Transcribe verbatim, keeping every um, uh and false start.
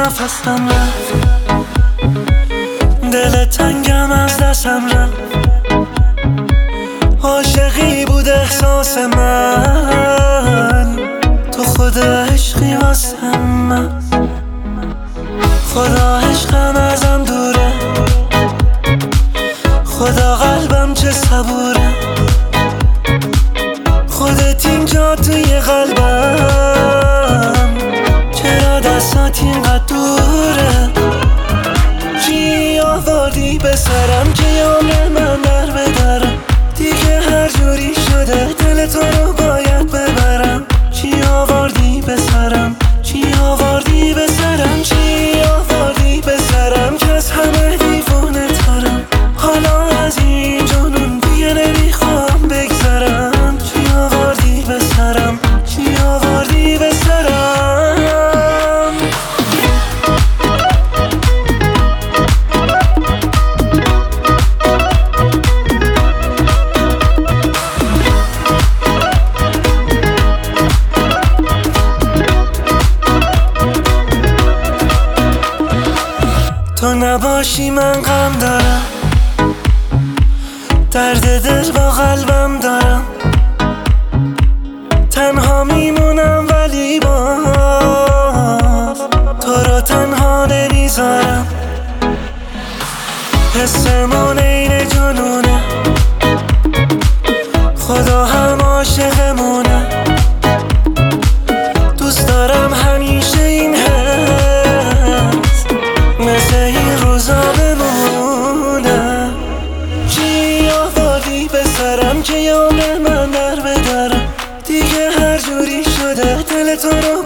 نفسم رفت، دل تنگم از دستم رفت. عاشقی بود احساس من، تو خود عشقی واسه من. خدا عشقم ازم دوره، خدا قلبم چه صبوره. خودت اینجا توی قلبم، چرا دستات اینقدر دوره؟ چی آوردی به سرم که عمر من در بدرم؟ دیگه هر جوری شده دل تو رو باید ببرم. چی آوردی به سرم؟ چی آوردی به سرم؟ چی آوردی به سرم که از همه دیوونه ترم؟ حالا از این جنون دیگه نمیخوام بگذرم. چی آوردی به سرم؟ چی آوردی به سرم؟ تو نباشی من غم دارم، درد دل با قلبم دارم. تنها میمونم ولی باز تو رو تنها نمیذارم. حسمون این جنونه، خدا هم عاشقمونه. دوست دارم همیشه این حس مثل این روزا بمونه. چی آوردی به سرم که عمر من در بدرم؟ دیگه هر جوری شده دل تو رو